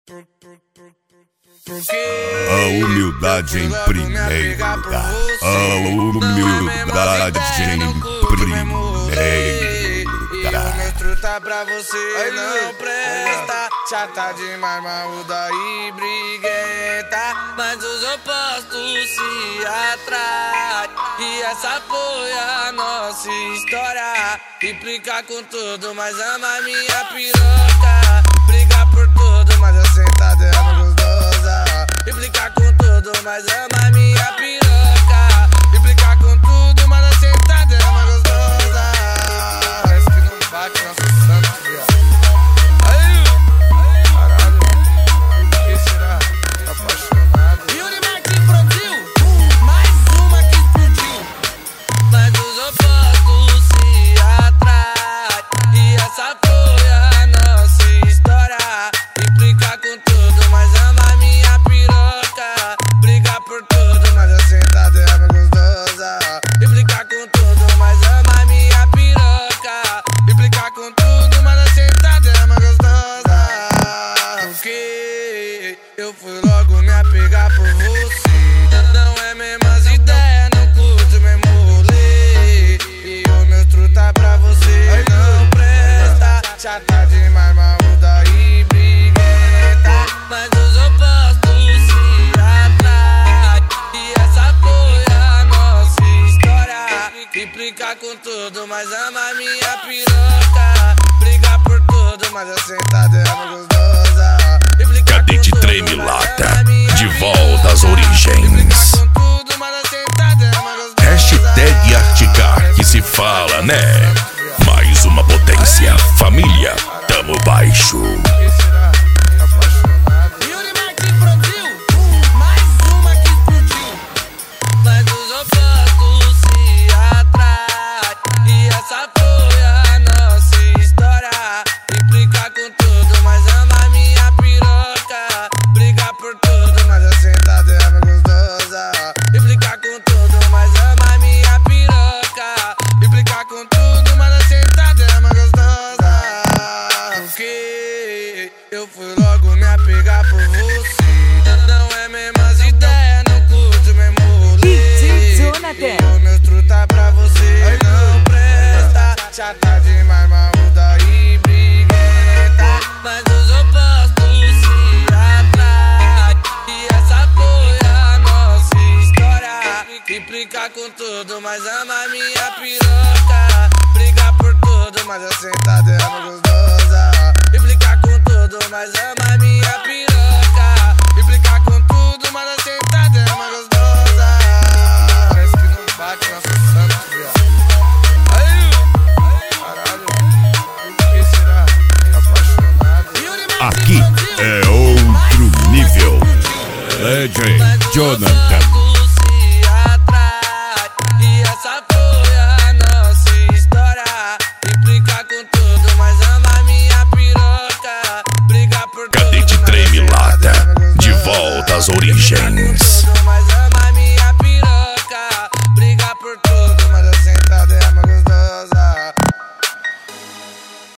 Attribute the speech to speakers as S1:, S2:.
S1: A humildade em primeiro lugar. A humildade em primeiro
S2: E
S1: lugar.
S2: o meu truta pra você não presta. Chata demais, marruda e briguenta, mas os opostos se atraem. E essa foi a nossa história. Implica com tudo, mas ama minha piroca. Briga por tudo, mas a sentada é uma gostosa. Implica com tudo, mas ama minha piroca. Implica com tudo, mas a sentada é uma gostosa. Parece que não bate nosso santo, viado. Caralho, por que será? Tá apaixonado. Yuri Martins produziu mais uma que explodiu. Mas os opostos se atraem. E essa foi a nossa história. Implica com tudo, mas ama minha piroca. Briga por tudo, mas a sentada é uma gostosa. Implica com tudo, mas ama minha piroca. Implica com tudo, mas a sentada é uma gostosa. Porque eu fui logo me apegar por você. Não é mesmas ideias, não curto mesmo rolê. E o meu truta pra você não presta. Chata demais, marruda e briguenta, mas os opostos se atraem. E essa foi a nossa história. Implica com tudo, mas ama minha piroca. Briga por tudo, mas a sentada é uma gostosa. Implica
S1: Cadete
S2: com tudo,
S1: Treme
S2: mas
S1: Lata,
S2: ama minha
S1: de
S2: piroca.
S1: volta às origens.
S2: Implica com tudo, mas a sentada é uma gostosa.
S1: Hashtag Articar, que se fala, né? Mais uma potência, família, tamo baixo.
S2: Que será? Tá apaixonado. Yuri Martins produziu mais uma que explodiu. Mas os opostos se atraem. E essa foi a nossa história. Implica com tudo, mas ama minha piroca. Briga por tudo, mas a sentada é uma gostosa. Implica com tudo, mas ama minha piroca. Implica com tudo, mas a sentada é uma gostosa. Porque eu fui logo me apegar por você. Não é mesmas ideias, não curto mesmo rolê.
S3: DJ Jonathan.
S2: E o meu truta pra você não presta. Chata demais, marruda e briguenta, mas os opostos se atraem. E essa foi a nossa história. Implica com tudo, mas ama minha piroca. Briga por tudo, mas a sentada é uma gostosa. Implica com tudo, mas ama minha piroca. Implica com tudo, mas a sentada é uma gostosa. Parece que não bate nosso santo, viado. Caralho, por que será? Tá apaixonado.
S1: Aqui é outro nível. Legend Jonathan.
S2: Se atrai. E essa foi a nossa história. Implica com tudo, mas ama minha piroca. Briga por tudo,
S1: Cadete
S2: mas a
S1: Treme
S2: sentada
S1: Lata,
S2: é uma
S1: de
S2: gostosa.
S1: volta às origens.